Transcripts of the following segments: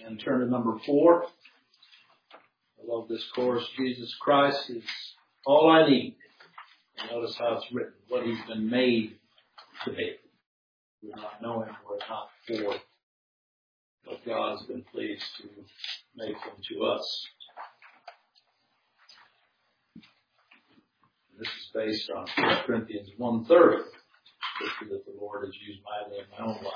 And turn to number 4. I love this chorus. Jesus Christ is all I need. And notice how it's written. What He's been made to be. We do not know Him were it not for what God has been pleased to make Him to us. And this is based on 1 Corinthians 1:30, scripture that the Lord has used mightily in my own life.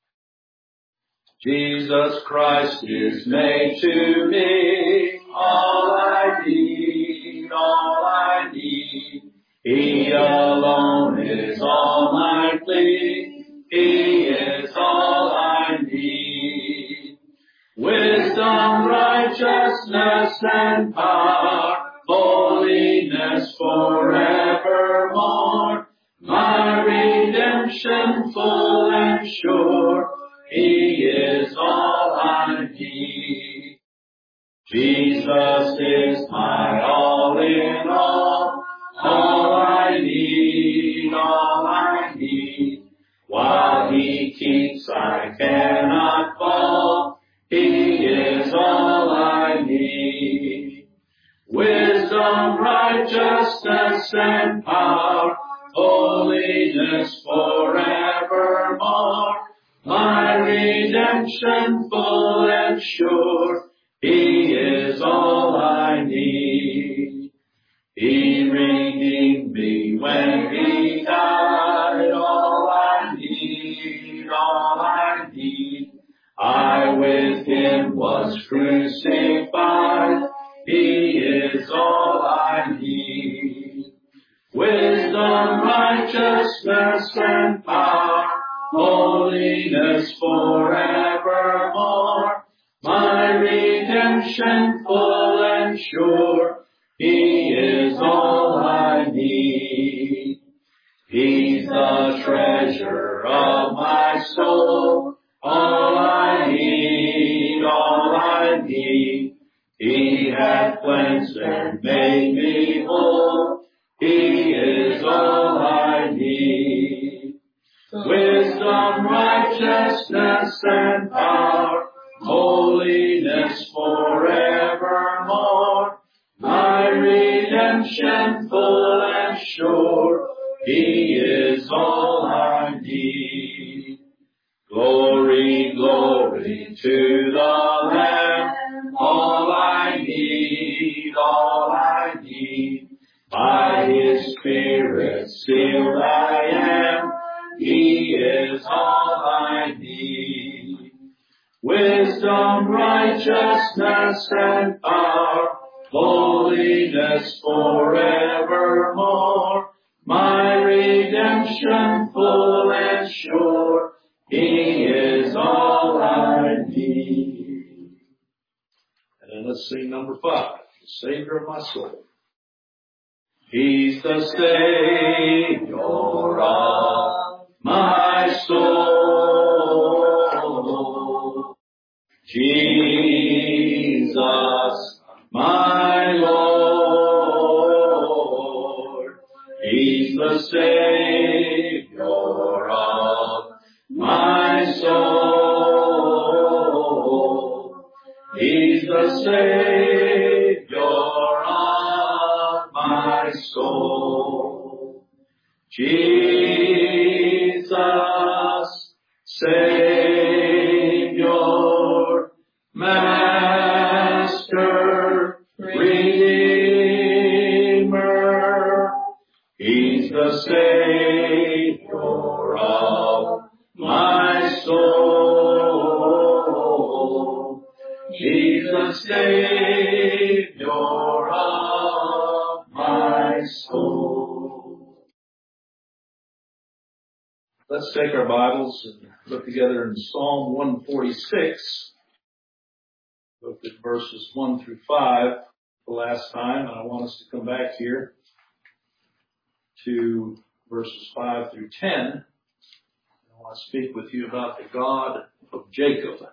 Jesus Christ is made to me all I need, all I need. He alone is all my plea. He is all I need. Wisdom, righteousness, and power, holiness forevermore. My redemption full and sure. He is all I need. Jesus is my all in all I need, all I need. While He keeps, I cannot fall. He is all I need. Wisdom, righteousness, and power, holiness forevermore. My redemption full and sure, He is all I need. He redeemed me when He died, all I need, all I need. I with Him was crucified, He is all I need. Wisdom, righteousness, and power, holiness forevermore. My redemption full and sure. He is all I need. He's the treasure of my soul. All I need, all I need. He hath cleansed and made me whole. He is all I need. Wisdom, righteousness, and power, holiness forevermore. My redemption full and sure. He is all I need. Glory, glory to the Lamb. All I need, all I need. By His Spirit sealed I am. He is all I need. Wisdom, righteousness, and power, holiness forevermore. My redemption full and sure. He is all I need. And then let's sing number 5, the Savior of my soul. He's the Savior of my soul. Jesus, my Lord. He's the Savior of my soul. He's the Savior of my soul. Jesus, Savior, Master, Redeemer. He's the Savior of my soul. He's the Savior of my soul. Let's take our Bibles and look together in Psalm 146. Looked at verses 1 through 5 the last time, and I want us to come back here to verses 5 through 10. I want to speak with you about the God of Jacob.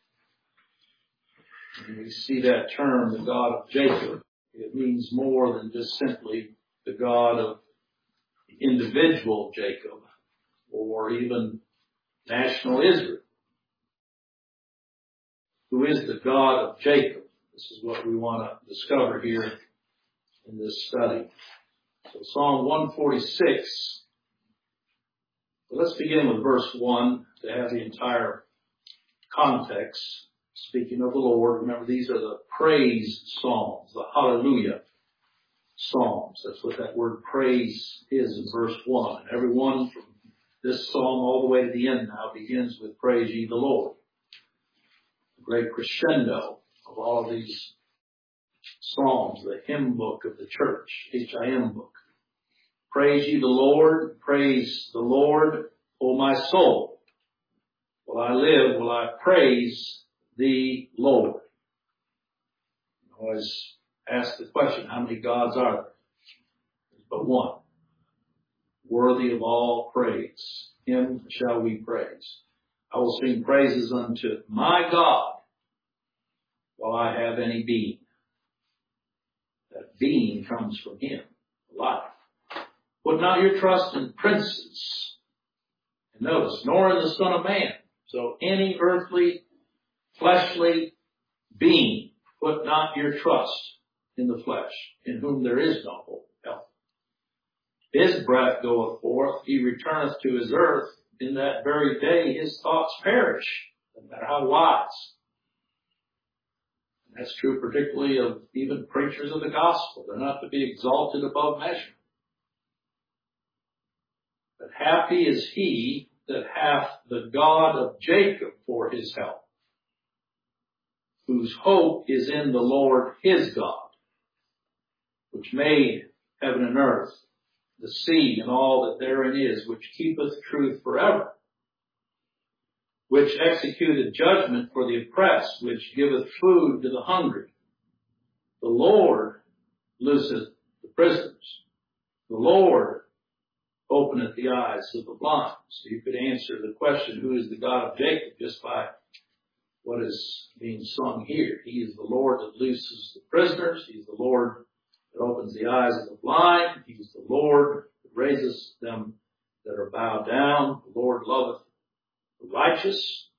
And we see that term, the God of Jacob. It means more than just simply the God of the individual Jacob or even national Israel. who is the God of Jacob. This is what we want to discover here in this study. So Psalm 146. So let's begin with verse 1 to have the entire context. Speaking of the Lord, remember these are the praise psalms, the hallelujah psalms. That's what that word praise is in verse 1. And every one from this psalm all the way to the end now begins with praise ye the Lord. The great crescendo of all of these psalms, the hymn book of the church, HIM book. Praise ye the Lord, praise the Lord, O my soul. While I live, will I praise the Lord. I always ask the question, how many gods are there? There's but one. Worthy of all praise. Him shall we praise. I will sing praises unto my God while I have any being. That being comes from Him, life. Put not your trust in princes. And notice, nor in the Son of Man. So any earthly, fleshly being, put not your trust in the flesh, in whom there is no hope of health. His breath goeth forth, he returneth to his earth. In that very day his thoughts perish, no matter how wise. And that's true particularly of even preachers of the gospel. They're not to be exalted above measure. But happy is he that hath the God of Jacob for his help, whose hope is in the Lord his God, which made heaven and earth, the sea and all that therein is, which keepeth truth forever, which executed judgment for the oppressed, which giveth food to the hungry. The Lord looseth the prisoners. The Lord openeth the eyes of the blind. So you could answer the question, who is the God of Jacob, just by what is being sung here. He is the Lord that looses the prisoners. He is the Lord that opens the eyes of the blind. He is the Lord that raises them that are bowed down. The Lord loveth the righteous.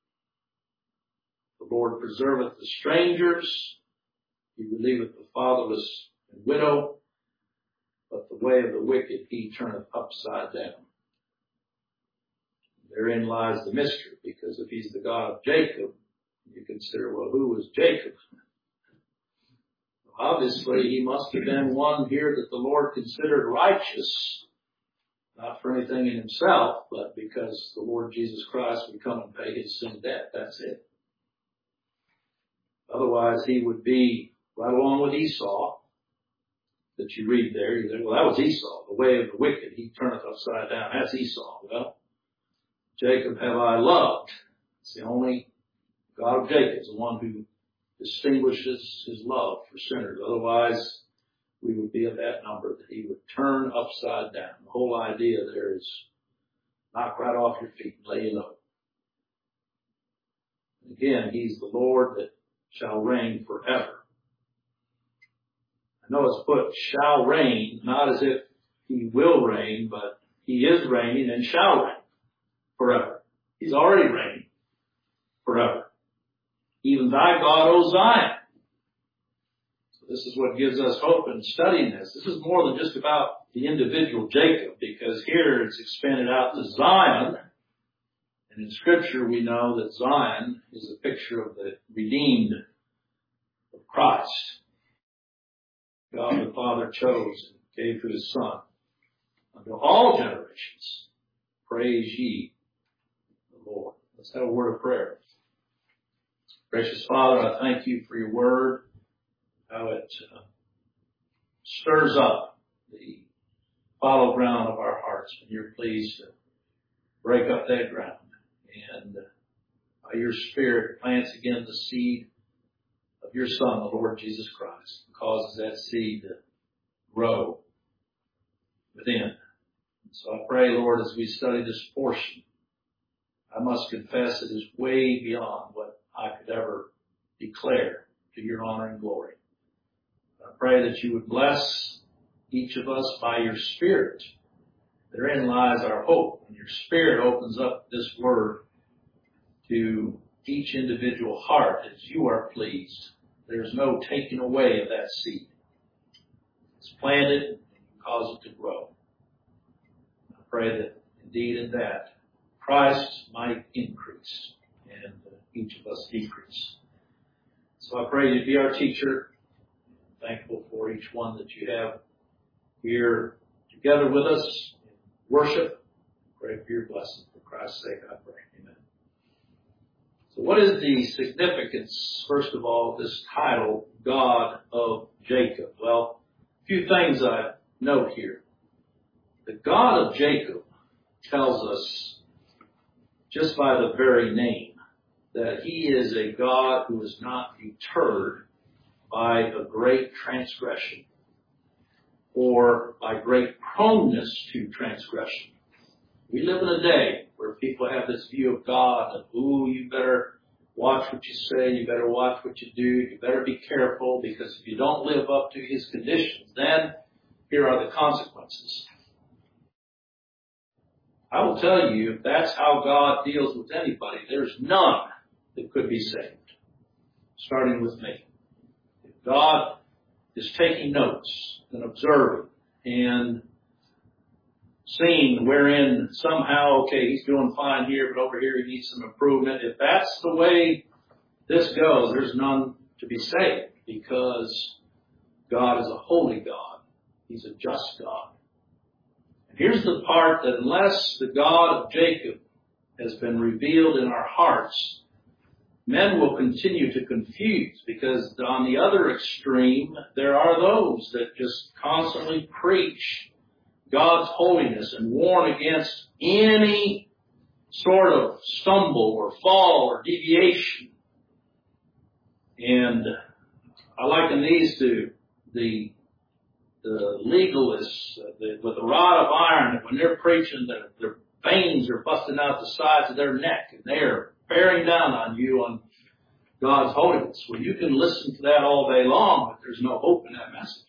The Lord preserveth the strangers. He relieveth the fatherless and widow. But the way of the wicked he turneth upside down. Therein lies the mystery, because if he's the God of Jacob, you consider, well, who was Jacob? Obviously, he must have been one here that the Lord considered righteous, not for anything in himself, but because the Lord Jesus Christ would come and pay his sin debt. That's it. Otherwise, he would be right along with Esau, that you read there. You think, well, that was Esau. The way of the wicked, he turneth upside down. That's Esau. Well, Jacob have I loved. It's the only God of Jacob is the one who distinguishes his love for sinners. Otherwise, we would be of that number, that he would turn upside down. The whole idea there is knock right off your feet and lay you low. And again, he's the Lord that shall reign forever. I know it's put shall reign, not as if he will reign, but he is reigning and shall reign forever. He's already reigning forever. Even thy God, O Zion. So this is what gives us hope in studying this. This is more than just about the individual Jacob, because here it's expanded out to Zion. And in Scripture we know that Zion is a picture of the redeemed of Christ. God the Father chose and gave to his Son unto all generations. Praise ye the Lord. Let's have a word of prayer. Gracious Father, I thank you for your word, how it stirs up the fallow ground of our hearts when you're pleased to break up that ground. And by your Spirit plants again the seed of your Son, the Lord Jesus Christ, and causes that seed to grow within. So I pray, Lord, as we study this portion, I must confess it is way beyond what I could ever declare to your honor and glory. I pray that you would bless each of us by your Spirit. Therein lies our hope. And your Spirit opens up this word to each individual heart as you are pleased. There's no taking away of that seed. It's planted and you cause it to grow. I pray that indeed in that Christ might increase and each of us decrease. So I pray you be our teacher. I'm thankful for each one that you have here together with us in worship. Pray for your blessing. For Christ's sake, I pray. Amen. So what is the significance, first of all, of this title, God of Jacob? Well, a few things I note here. The God of Jacob tells us, just by the very name, that he is a God who is not deterred by a great transgression or by great proneness to transgression. We live in a day where people have this view of God of, you better watch what you say, you better watch what you do, you better be careful, because if you don't live up to his conditions, then here are the consequences. I will tell you, if that's how God deals with anybody, there's none that could be saved, starting with me. If God is taking notes and observing and seeing wherein somehow, okay, he's doing fine here, but over here he needs some improvement. If that's the way this goes, there's none to be saved, because God is a holy God. He's a just God. And here's the part that unless the God of Jacob has been revealed in our hearts, men will continue to confuse, because on the other extreme, there are those that just constantly preach God's holiness and warn against any sort of stumble or fall or deviation. And I liken these to the legalists with a rod of iron, when they're preaching that their veins are busting out the sides of their neck and they're bearing down on you on God's holiness. Well, you can listen to that all day long, but there's no hope in that message.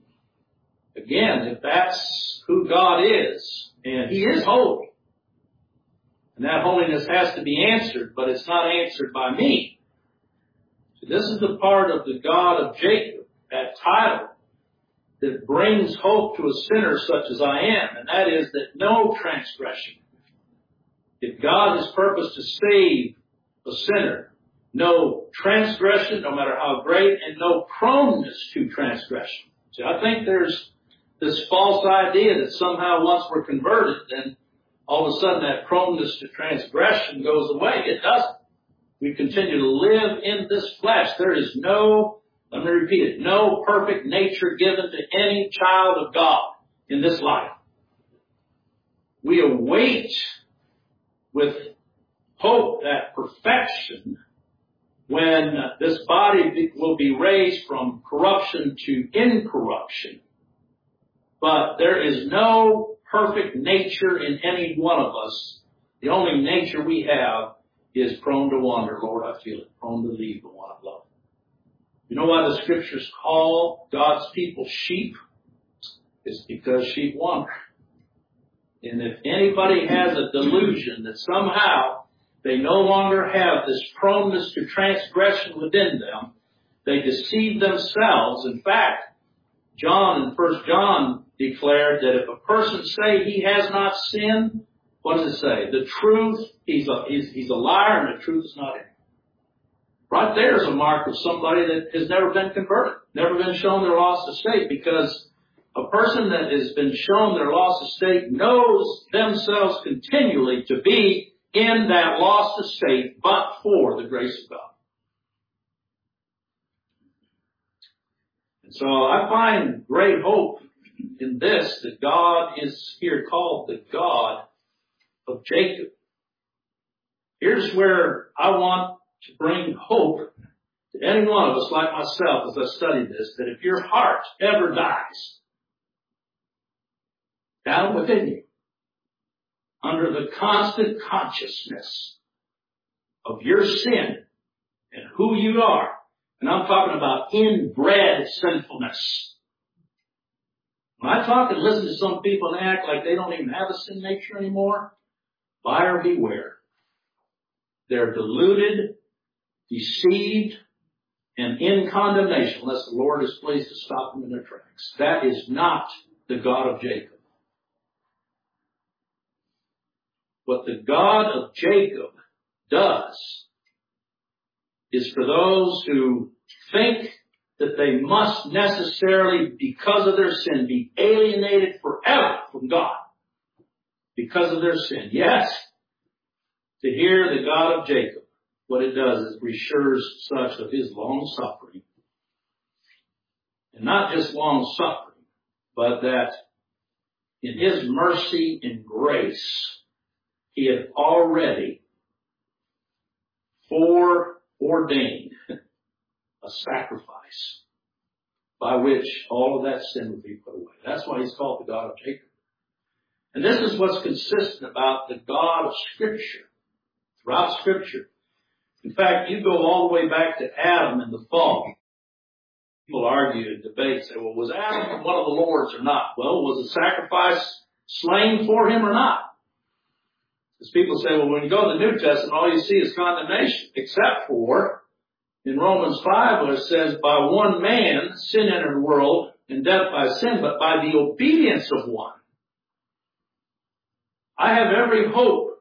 Again, if that's who God is, and he is holy, and that holiness has to be answered, but it's not answered by me. So this is the part of the God of Jacob, that title, that brings hope to a sinner such as I am, and that is that no transgression. If God has purposed to save a sinner, no transgression, no matter how great, and no proneness to transgression. See, I think there's this false idea that somehow once we're converted, then all of a sudden that proneness to transgression goes away. It doesn't. We continue to live in this flesh. There is no, let me repeat it, no perfect nature given to any child of God in this life. We await with hope that perfection when this body will be raised from corruption to incorruption. But there is no perfect nature in any one of us. The only nature we have is prone to wander. Lord, I feel it. Prone to leave the one I love. You know why the scriptures call God's people sheep? It's because sheep wander. And if anybody has a delusion that somehow they no longer have this proneness to transgression within them, they deceive themselves. In fact, John in 1 John declared that if a person say he has not sinned, what does it say? The truth, he's a liar and the truth is not in him. Right there is a mark of somebody that has never been converted, never been shown their lost estate, because a person that has been shown their lost estate knows themselves continually to be in that lost estate, but for the grace of God. And so I find great hope in this, that God is here called the God of Jacob. Here's where I want to bring hope to any one of us like myself as I study this, that if your heart ever dies down within you, under the constant consciousness of your sin and who you are, and I'm talking about inbred sinfulness. When I talk and listen to some people and act like they don't even have a sin nature anymore, buyer beware. They're deluded deceived, and in condemnation, unless the Lord is pleased to stop them in their tracks. That is not the God of Jacob. What the God of Jacob does is for those who think that they must necessarily, because of their sin, be alienated forever from God. Because of their sin. Yes, to hear the God of Jacob, what it does is reassures such of his long suffering. And not just long suffering, but that in his mercy and grace, he had already foreordained a sacrifice by which all of that sin would be put away. That's why he's called the God of Jacob. And this is what's consistent about the God of Scripture. Throughout Scripture. In fact, you go all the way back to Adam and the fall. People argue and debate, say, well, was Adam one of the Lord's or not? Well, was a sacrifice slain for him or not? As people say, well, when you go to the New Testament, all you see is condemnation, except for in Romans 5, where it says, by one man sin entered the world, and death by sin, but by the obedience of one. I have every hope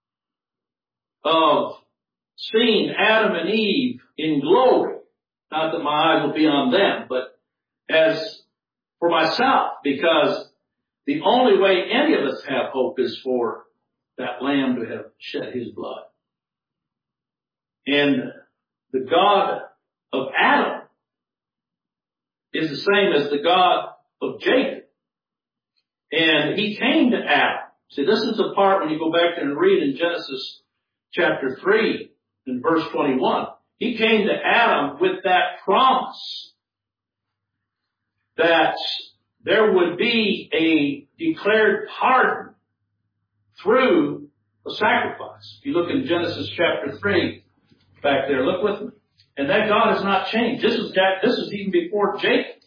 of seeing Adam and Eve in glory. Not that my eyes will be on them, but as for myself, because the only way any of us have hope is for that Lamb to have shed his blood. And the God of Adam is the same as the God of Jacob. And he came to Adam. See, this is the part when you go back there and read in Genesis chapter 3 and verse 21. He came to Adam with that promise that there would be a declared pardon through a sacrifice. If you look in Genesis chapter 3, back there, look with me. And that God has not changed. This is even before Jacob.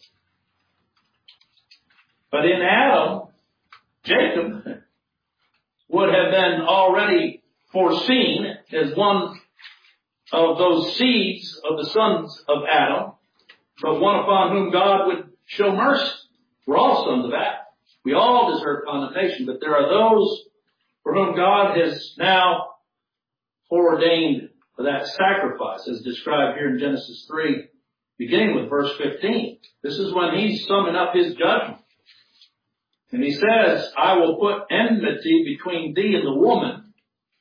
But in Adam, Jacob would have been already foreseen as one of those seeds of the sons of Adam, but one upon whom God would show mercy. We're all sons of Adam. We all deserve condemnation, but there are those for whom God has now foreordained that sacrifice, as described here in Genesis 3, beginning with verse 15. This is when he's summing up his judgment. And he says, I will put enmity between thee and the woman,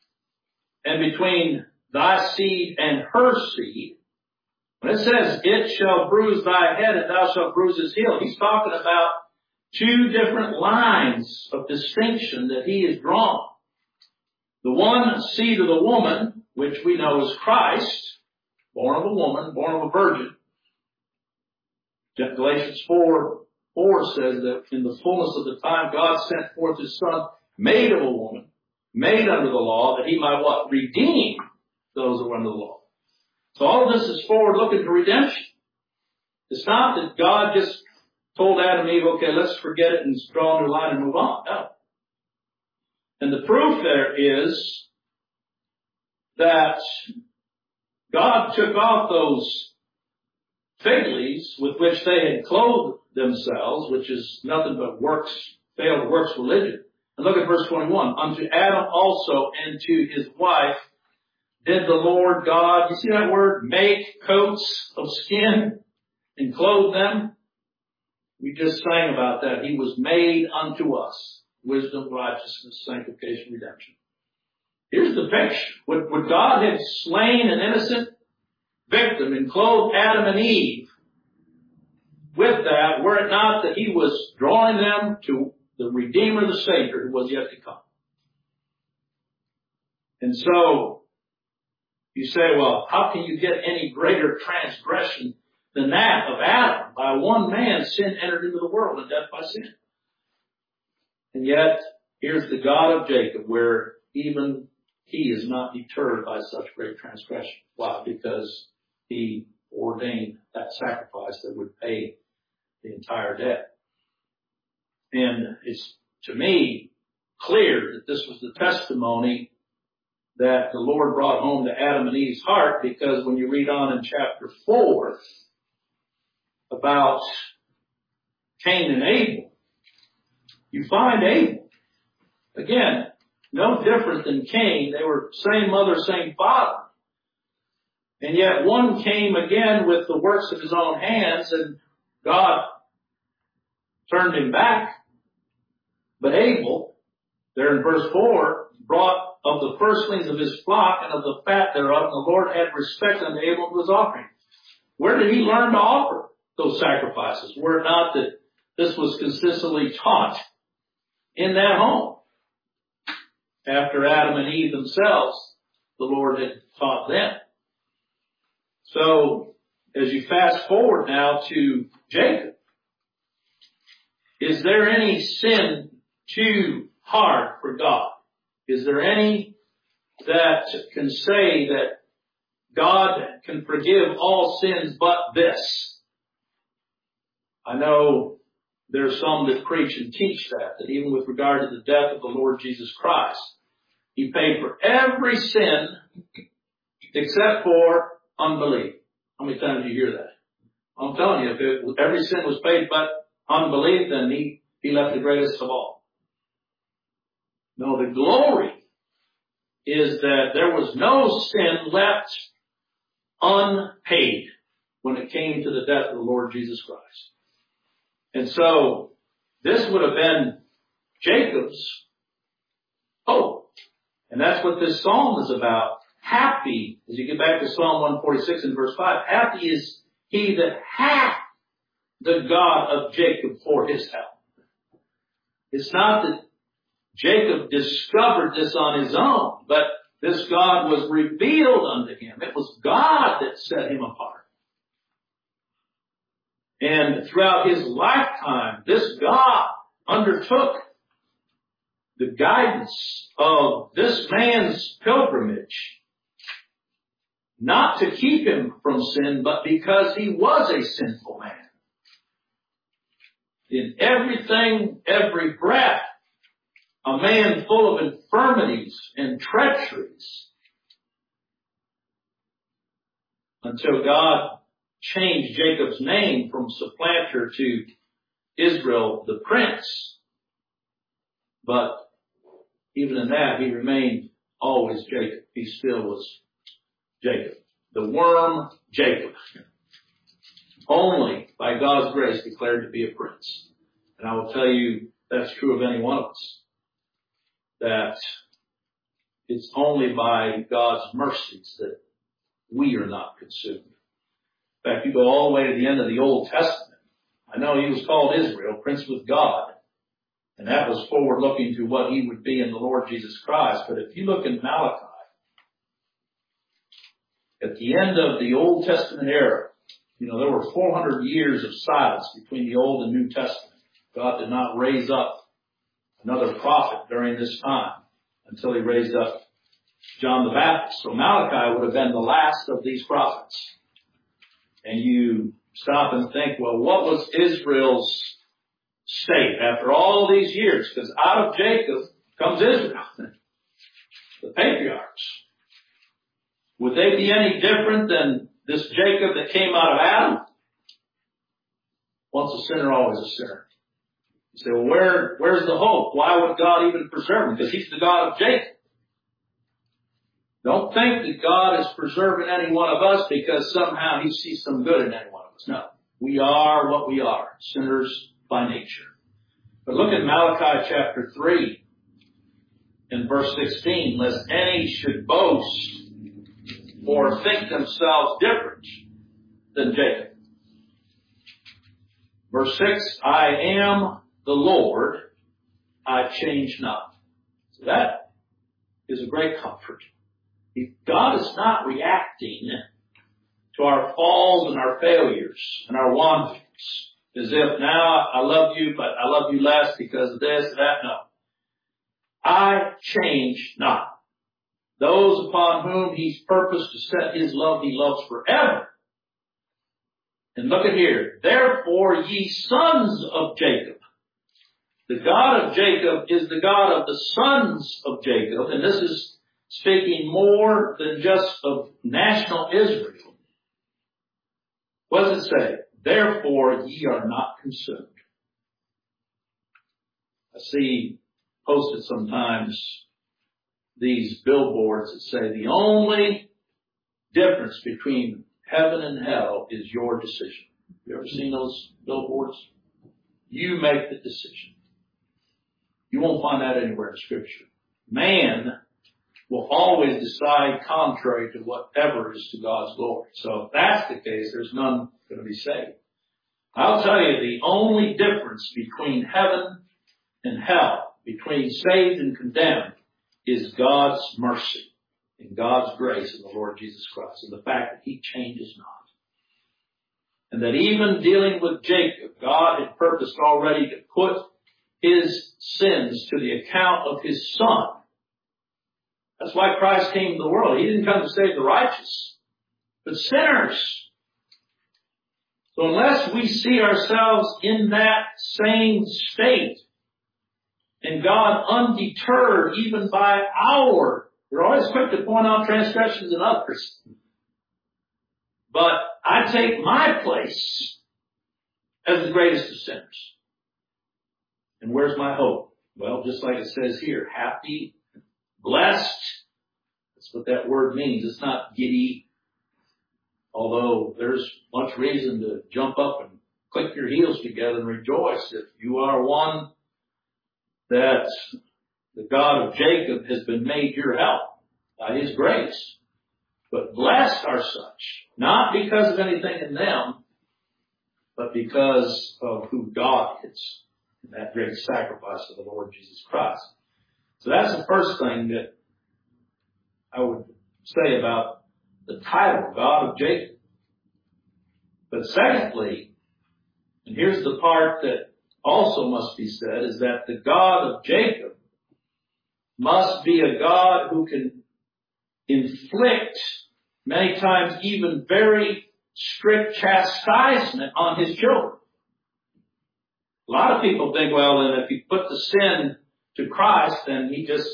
and between thy seed and her seed. When it says, it shall bruise thy head and thou shalt bruise his heel, he's talking about two different lines of distinction that he has drawn. The one seed of the woman, which we know is Christ, born of a woman, born of a virgin. Galatians 4:4 says that in the fullness of the time God sent forth his Son, made of a woman, made under the law, that he might what? Redeem those who were under the law. So all of this is forward looking to redemption. It's not that God just told Adam and Eve, okay, let's forget it and draw a new line and move on. No. And the proof there is that God took off those fig leaves with which they had clothed themselves, which is nothing but failed works religion. And look at verse 21. Unto Adam also and to his wife did the Lord God, you see that word, make coats of skin and clothe them? We just sang about that. He was made unto us. Wisdom, righteousness, sanctification, redemption. Here's the picture. Would God have slain an innocent victim and clothed Adam and Eve with that, were it not that he was drawing them to the Redeemer, the Savior, who was yet to come? And so, you say, well, how can you get any greater transgression than that of Adam? By one man, sin entered into the world, and death by sin. And yet, here's the God of Jacob, where even he is not deterred by such great transgression. Why? Because he ordained that sacrifice that would pay the entire debt. And it's, to me, clear that this was the testimony that the Lord brought home to Adam and Eve's heart, because when you read on in chapter 4 about Cain and Abel, you find Abel, again, no different than Cain. They were same mother, same father. And yet one came again with the works of his own hands, and God turned him back. But Abel, there in verse 4, brought of the firstlings of his flock and of the fat thereof, and the Lord had respect unto Abel and his offering. Where did he learn to offer those sacrifices? Were it not that this was consistently taught in that home? After Adam and Eve themselves, the Lord had taught them. So, as you fast forward now to Jacob, is there any sin too hard for God? Is there any that can say that God can forgive all sins but this? I know there's some that preach and teach that even with regard to the death of the Lord Jesus Christ, He paid for every sin except for unbelief. How many times do you hear that? I'm telling you, if every sin was paid but unbelief, then he left the greatest of all. No, the glory is that there was no sin left unpaid when it came to the death of the Lord Jesus Christ. And so, this would have been Jacob's hope. And that's what this psalm is about. Happy, as you get back to Psalm 146 and verse 5, happy is he that hath the God of Jacob for his help. It's not that Jacob discovered this on his own, but this God was revealed unto him. It was God that set him apart. And throughout his lifetime, this God undertook the guidance of this man's pilgrimage, not to keep him from sin, but because he was a sinful man. In everything, every breath, a man full of infirmities and treacheries, until God changed Jacob's name from supplanter to Israel the prince. But even in that, he remained always Jacob. He still was Jacob. The worm Jacob. Only by God's grace declared to be a prince. And I will tell you, that's true of any one of us. That it's only by God's mercies that we are not consumed. In fact, you go all the way to the end of the Old Testament. I know he was called Israel, prince with God. And that was forward looking to what he would be in the Lord Jesus Christ. But if you look in Malachi, at the end of the Old Testament era, there were 400 years of silence between the Old and New Testament. God did not raise up another prophet during this time until he raised up John the Baptist. So Malachi would have been the last of these prophets. And you stop and think, well, what was Israel's state after all these years? Because out of Jacob comes Israel, the patriarchs. Would they be any different than this Jacob that came out of Adam? Once a sinner, always a sinner. You say, well, where's the hope? Why would God even preserve him? Because he's the God of Jacob. Don't think that God is preserving any one of us because somehow he sees some good in any one of us. No. We are what we are, sinners by nature. But look at Malachi chapter 3 in verse 16. Lest any should boast or think themselves different than Jacob. Verse 6, I am the Lord, I change not. So that is a great comfort. God is not reacting to our falls and our failures and our wanderings as if now I love you, but I love you less because of this, that. No. I change not. Those upon whom he's purposed to set his love, he loves forever. And look at here. Therefore, ye sons of Jacob. The God of Jacob is the God of the sons of Jacob. And this is speaking more than just of national Israel. What does it say? Therefore ye are not consumed. I see posted sometimes these billboards that say the only difference between heaven and hell is your decision. You ever seen those billboards? You make the decision. You won't find that anywhere in Scripture. Man will always decide contrary to whatever is to God's glory. So if that's the case, there's none going to be saved. I'll tell you, the only difference between heaven and hell, between saved and condemned, is God's mercy and God's grace in the Lord Jesus Christ, and the fact that He changes not. And that even dealing with Jacob, God had purposed already to put his sins to the account of his Son. That's why Christ came to the world. He didn't come to save the righteous, but sinners. So unless we see ourselves in that same state, and God undeterred even by we're always quick to point out transgressions in others. But I take my place as the greatest of sinners. And where's my hope? Well, just like it says here, happy, blessed. That's what that word means. It's not giddy. Although there's much reason to jump up and click your heels together and rejoice if you are one that the God of Jacob has been made your help by His grace. But blessed are such, not because of anything in them, but because of who God is in that great sacrifice of the Lord Jesus Christ. So that's the first thing that I would say about the title, God of Jacob. But secondly, and here's the part that also must be said, is that the God of Jacob must be a God who can inflict, many times even very strict chastisement on His children. A lot of people think, well, then if you put the sin to Christ, then He just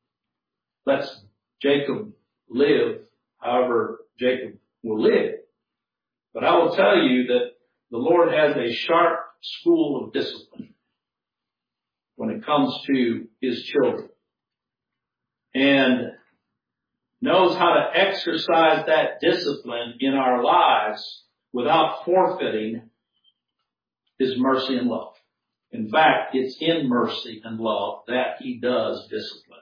lets Jacob live however Jacob will live. But I will tell you that the Lord has a sharp school of discipline when it comes to His children, and knows how to exercise that discipline in our lives without forfeiting His mercy and love. In fact, it's in mercy and love that He does discipline.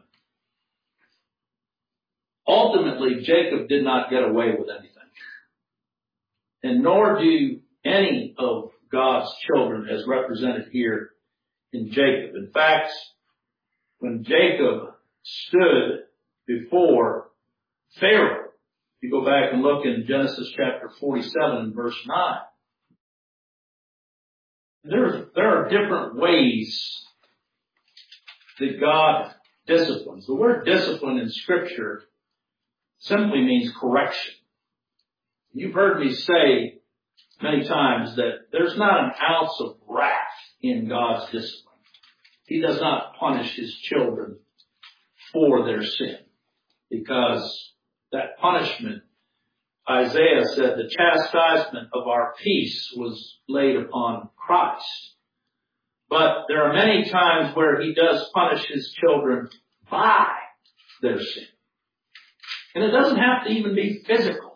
Ultimately, Jacob did not get away with anything. And nor do any of God's children as represented here in Jacob. In fact, when Jacob stood before Pharaoh, if you go back and look in Genesis chapter 47 and verse 9, there are different ways that God disciplines. The word discipline in Scripture simply means correction. You've heard me say many times that there's not an ounce of wrath in God's discipline. He does not punish His children for their sin, because that punishment, Isaiah said, the chastisement of our peace was laid upon Christ. But there are many times where He does punish His children by their sin. And it doesn't have to even be physical.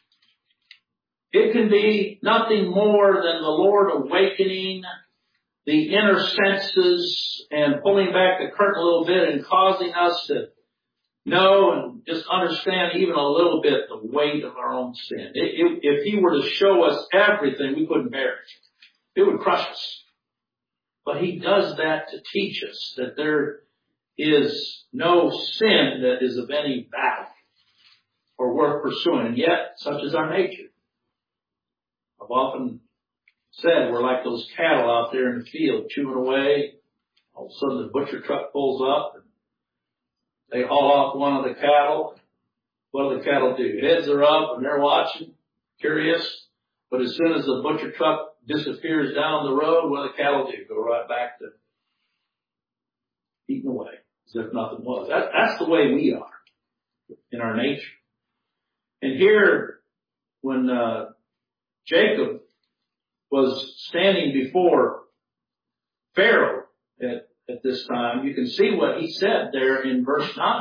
It can be nothing more than the Lord awakening the inner senses and pulling back the curtain a little bit and causing us to know and just understand even a little bit the weight of our own sin. If He were to show us everything, we couldn't bear it. It would crush us. But He does that to teach us that there is no sin that is of any value or worth pursuing. And yet, such is our nature. I've often said we're like those cattle out there in the field chewing away. All of a sudden the butcher truck pulls up and they haul off one of the cattle. What do the cattle do? Heads are up and they're watching, curious. But as soon as the butcher truck disappears down the road, what do the cattle do? Go right back to eating away as if nothing was. That's the way we are. in our nature. And here, when Jacob was standing before Pharaoh at this time, you can see what he said there in verse 9.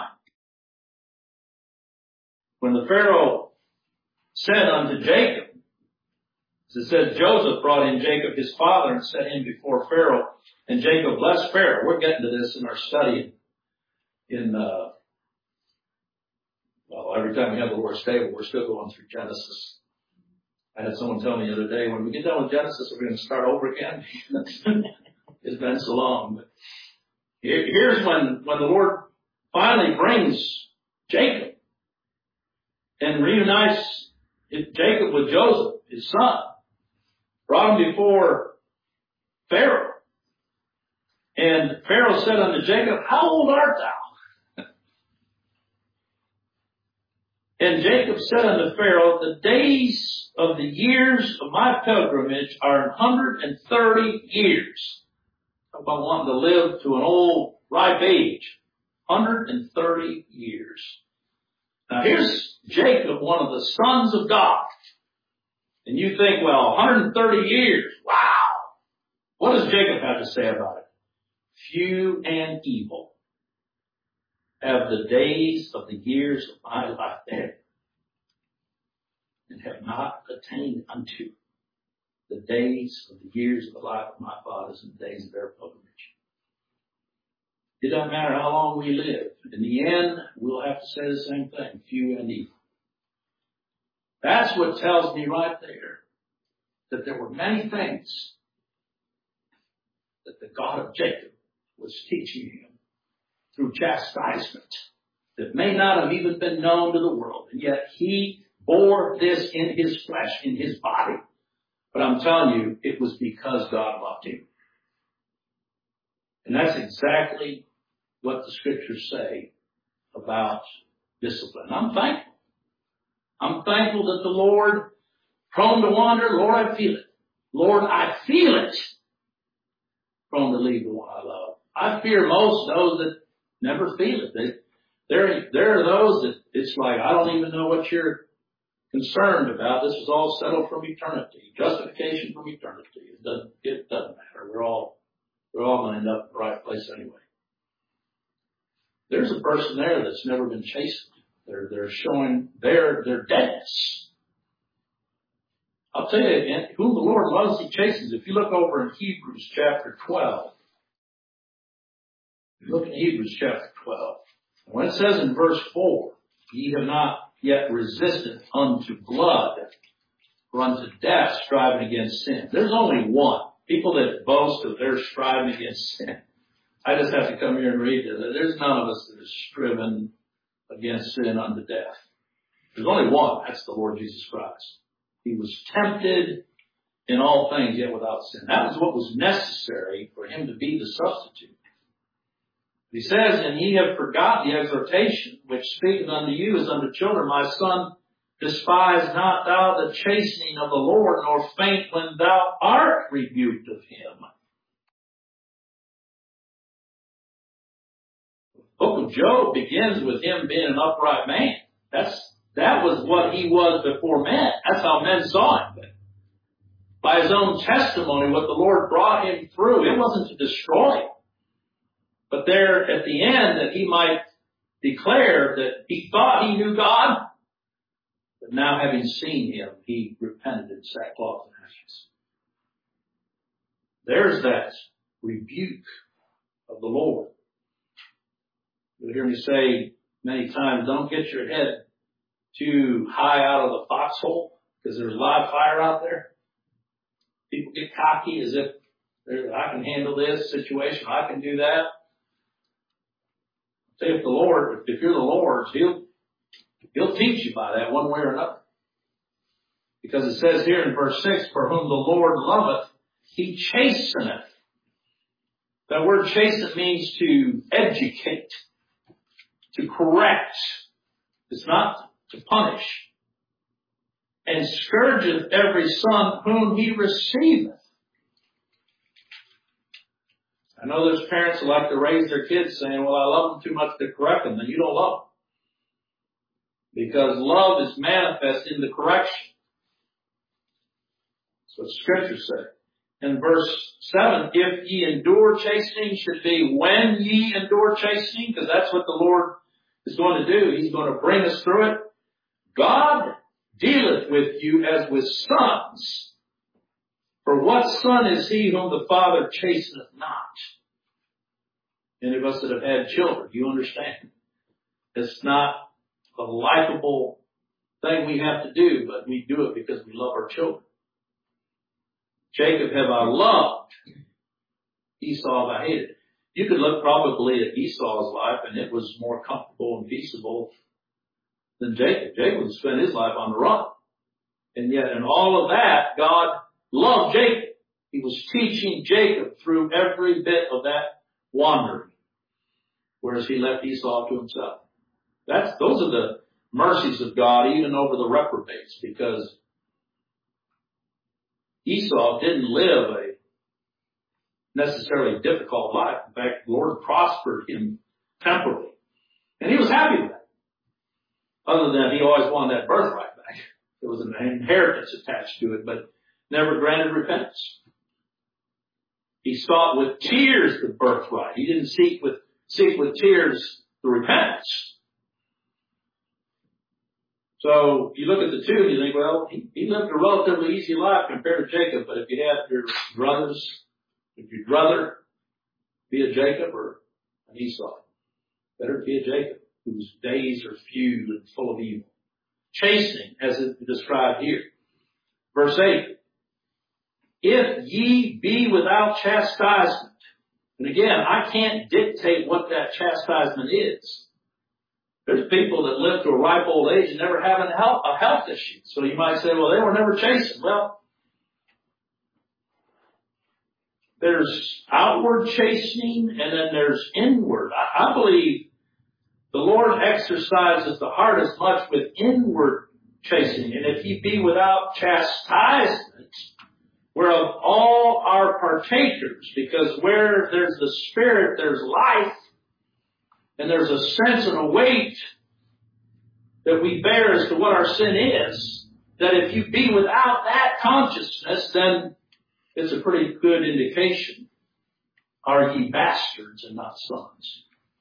When the Pharaoh said unto Jacob, as it says, Joseph brought in Jacob his father and set him before Pharaoh, and Jacob blessed Pharaoh. We're getting to this in our study every time we have the word stable, we're still going through Genesis. I had someone tell me the other day, when we get done with Genesis, we're going to start over again. It's been so long. But here's when the Lord finally brings Jacob and reunites Jacob with Joseph, his son. Brought him before Pharaoh. And Pharaoh said unto Jacob, how old art thou? And Jacob said unto Pharaoh, the days of the years of my pilgrimage are 130 years. Talk about wanting to live to an old, ripe age. 130 years. Now here's Jacob, one of the sons of God. And you think, well, 130 years. Wow. What does Jacob have to say about it? Few and evil have the days of the years of my life there, and have not attained unto the days of the years of the life of my fathers and the days of their pilgrimage. It doesn't matter how long we live. In the end, we'll have to say the same thing, few and evil. That's what tells me right there that there were many things that the God of Jacob was teaching him through chastisement that may not have even been known to the world. And yet he bore this in his flesh, in his body. But I'm telling you, it was because God loved him. And that's exactly what the scriptures say about discipline. I'm thankful. I'm thankful that the Lord, prone to wander, Lord, I feel it. Lord, I feel it. Prone to leave the one I love. I fear most those that never feel it. There are those that it's like, I don't even know what you're concerned about. This is all settled from eternity. Justification from eternity. It doesn't matter. We're all going to end up in the right place anyway. There's a person there that's never been chastened. They're showing their deadness. I'll tell you, whom the Lord loves, he chastens. If you look over in Hebrews chapter 12, look in Hebrews chapter 12. When it says in verse 4, ye have not yet resisted unto blood, or unto death, striving against sin. There's only one. People that boast of their striving against sin. I just have to come here and read it. There's none of us that is striven against sin unto death. There's only one. That's the Lord Jesus Christ. He was tempted in all things, yet without sin. That was what was necessary for him to be the substitute. He says, and ye have forgotten the exhortation which speaketh unto you as unto children. My son, despise not thou the chastening of the Lord, nor faint when thou art rebuked of him. The book of Job begins with him being an upright man. That was what he was before men. That's how men saw him. But by his own testimony, what the Lord brought him through, it wasn't to destroy him. But there at the end, that he might declare that he thought he knew God, but now having seen him, he repented in sackcloth and ashes. There's that rebuke of the Lord. You'll hear me say many times, don't get your head too high out of the foxhole, because there's a lot of fire out there. People get cocky as if I can handle this situation, I can do that. Say if you're the Lord's, He'll teach you by that one way or another. Because it says here in verse 6, for whom the Lord loveth, he chasteneth. That word chasten means to educate, to correct. It's not to punish. And scourgeth every son whom he receiveth. I know there's parents who like to raise their kids saying, well, I love them too much to correct them. Then you don't love them. Because love is manifest in the correction. That's what Scripture says. In verse 7, if ye endure chastening, should be when ye endure chastening, because that's what the Lord is going to do. He's going to bring us through it. God dealeth with you as with sons. For what son is he whom the Father chasteneth not? Any of us that have had children, you understand. It's not a likable thing we have to do, but we do it because we love our children. Jacob have I loved, Esau have I hated. You could look probably at Esau's life, and it was more comfortable and peaceable than Jacob. Jacob spent his life on the run. And yet in all of that, God loved Jacob. He was teaching Jacob through every bit of that wandering, whereas he left Esau to himself. Those are the mercies of God, even over the reprobates, because Esau didn't live a necessarily difficult life. In fact, the Lord prospered him temporally. And he was happy with that. Other than he always wanted that birthright back. There was an inheritance attached to it, but never granted repentance. He sought with tears the birthright. He didn't seek with tears the repentance. So you look at the two and you think, well, he lived a relatively easy life compared to Jacob. But if you had your brothers, if you'd rather be a Jacob or an Esau, better be a Jacob whose days are few and full of evil. Chastening, as it's described here. Verse 8. If ye be without chastisement. And again, I can't dictate what that chastisement is. There's people that live to a ripe old age and never have a health issue. So you might say, well, they were never chastened. Well, there's outward chastening and then there's inward. I believe the Lord exercises the heart as much with inward chastening. And if ye be without chastisement, whereof all are partakers, because where there's the Spirit, there's life. And there's a sense and a weight that we bear as to what our sin is, that if you be without that consciousness, then it's a pretty good indication. Are ye bastards and not sons?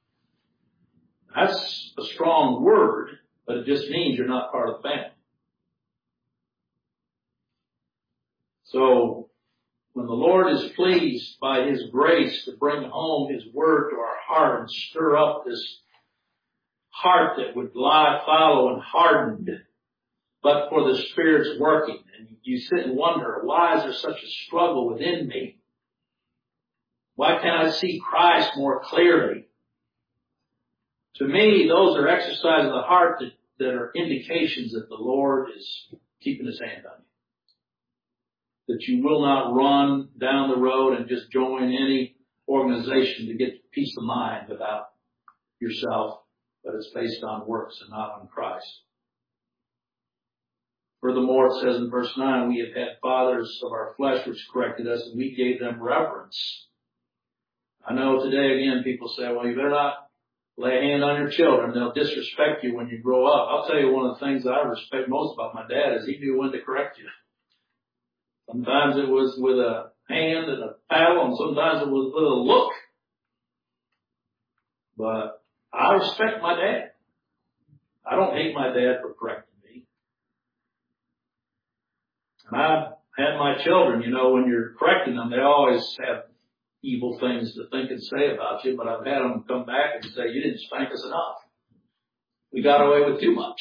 That's a strong word, but it just means you're not part of the family. So, when the Lord is pleased by His grace to bring home His word to our heart and stir up this heart that would lie fallow and hardened, but for the Spirit's working, and you sit and wonder, why is there such a struggle within me? Why can't I see Christ more clearly? To me, those are exercises of the heart that are indications that the Lord is keeping His hand on you. That you will not run down the road and just join any organization to get peace of mind about yourself, but it's based on works and not on Christ. Furthermore, it says in verse 9, we have had fathers of our flesh which corrected us, and we gave them reverence. I know today, again, people say, well, you better not lay a hand on your children. They'll disrespect you when you grow up. I'll tell you one of the things that I respect most about my dad is he knew when to correct you. Sometimes it was with a hand and a paddle, and sometimes it was with a look. But I respect my dad. I don't hate my dad for correcting me. And I've had my children, when you're correcting them, they always have evil things to think and say about you, but I've had them come back and say, you didn't spank us enough. We got away with too much.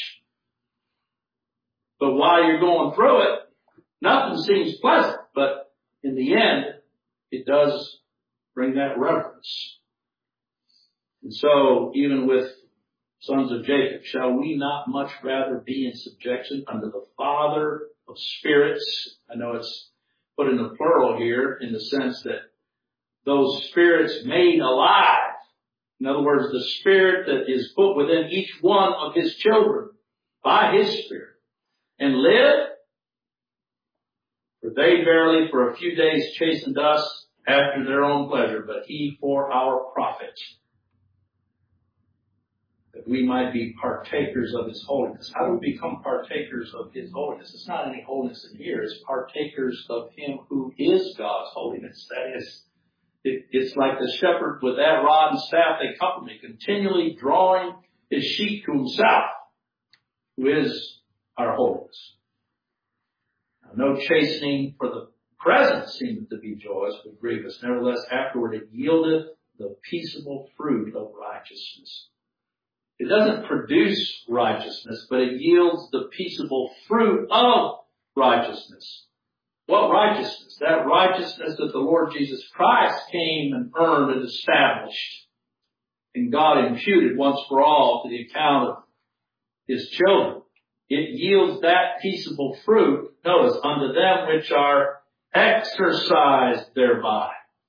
But while you're going through it, nothing seems pleasant, but in the end, it does bring that reverence. And so, even with sons of Jacob, shall we not much rather be in subjection unto the Father of spirits? I know it's put in the plural here in the sense that those spirits made alive. In other words, the Spirit that is put within each one of His children by His Spirit. And live. For they verily for a few days chastened us after their own pleasure, but He for our profit, that that we might be partakers of His holiness. How do we become partakers of His holiness? It's not any holiness in here. It's partakers of Him who is God's holiness. That is, it's like the shepherd with that rod and staff, they accompany, continually drawing his sheep to himself, who is our holiness. Now, no chastening for the present seemeth to be joyous, but grievous. Nevertheless, afterward it yieldeth the peaceable fruit of righteousness. It doesn't produce righteousness, but it yields the peaceable fruit of righteousness. What righteousness? That righteousness that the Lord Jesus Christ came and earned and established, and God imputed once for all to the account of His children. It yields that peaceable fruit, notice, unto them which are exercised thereby.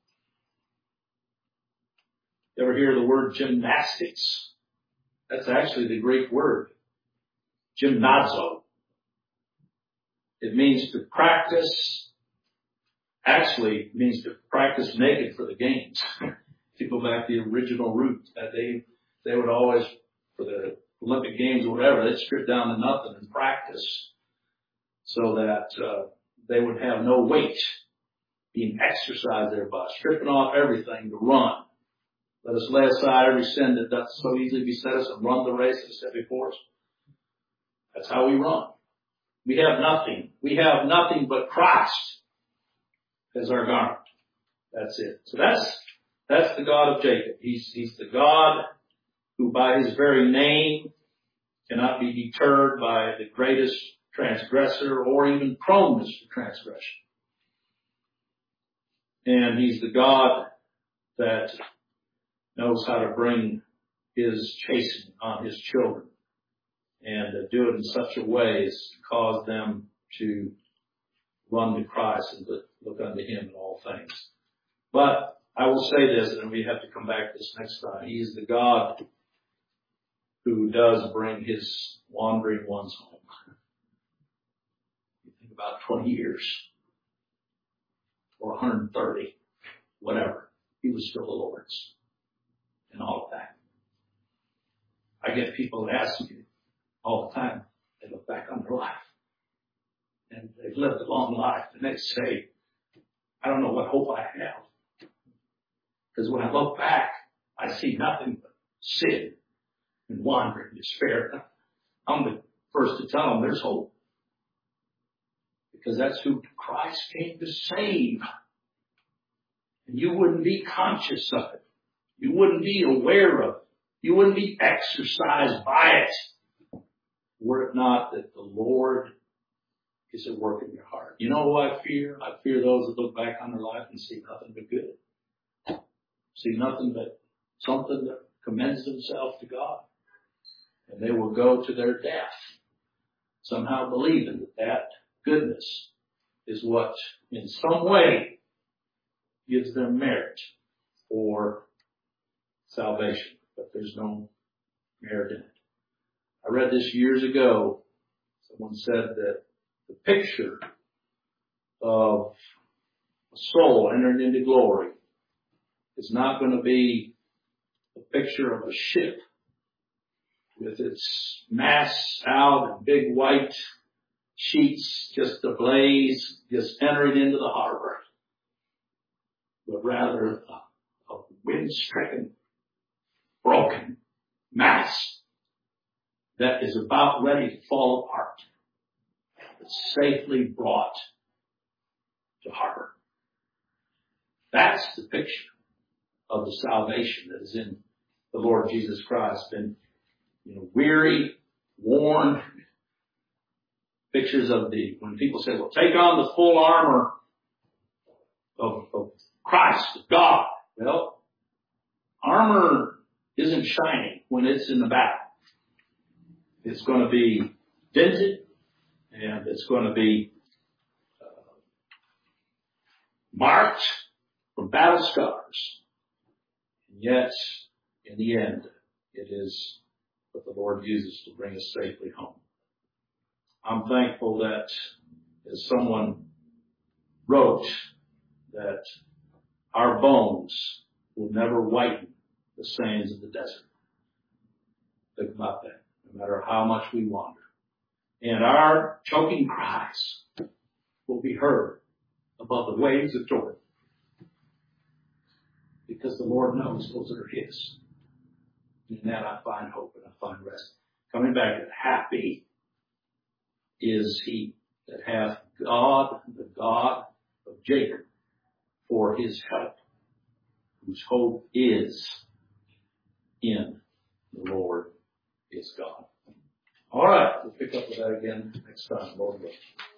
You ever hear the word gymnastics? That's actually the Greek word, gymnazo. It means to practice. Actually, it means to practice naked for the games. If you go back to the original root, that they would always, for the Olympic Games or whatever, they'd strip down to nothing and practice so that they would have no weight being exercised thereby, stripping off everything to run. Let us lay aside every sin that doth so easily beset us and run the race that is set before us. That's how we run. We have nothing. We have nothing but Christ as our garment. That's it. So that's the God of Jacob. He's the God who by His very name cannot be deterred by the greatest transgressor or even proneness to transgression. And He's the God that knows how to bring His chastening on His children and do it in such a way as to cause them to run to Christ and look unto Him in all things. But I will say this, and we have to come back to this next time. He is the God who does bring His wandering ones home. You think about 20 years or 130, whatever. He was still the Lord's and all of that. I get people that ask me all the time, they look back on their life and they've lived a long life and they say, I don't know what hope I have. Because when I look back, I see nothing but sin and wandering, despair. I'm the first to tell them there's hope. Because that's who Christ came to save. And you wouldn't be conscious of it. You wouldn't be aware of it. You wouldn't be exercised by it. Were it not that the Lord is at work in your heart. You know who I fear? I fear those that look back on their life and see nothing but good. See nothing but something that commends themselves to God. And they will go to their death somehow believing that that goodness is what in some way gives them merit for salvation. But there's no merit in it. I read this years ago. Someone said that the picture of a soul entering into glory is not going to be a picture of a ship with its masts out and big white sheets just ablaze, just entering into the harbor, but rather a wind-stricken, broken mass that is about ready to fall apart, but safely brought to harbor. That's the picture of the salvation that is in the Lord Jesus Christ. Been, weary, worn. Pictures of when people say, well, take on the full armor of Christ, of God. Well, armor isn't shining when it's in the battle. It's going to be dented and it's going to be marked from battle scars. And yet, in the end, it is what the Lord uses to bring us safely home. I'm thankful that, as someone wrote, that our bones will never whiten the sands of the desert. Think about that. No matter how much we wander. And our choking cries will be heard above the waves of Jordan. Because the Lord knows those are His. And in that I find hope and I find rest. Coming back to happy is he that hath God, the God of Jacob, for his help, whose hope is in the Lord his God. All right, we'll pick up with that again next time, Lord willing.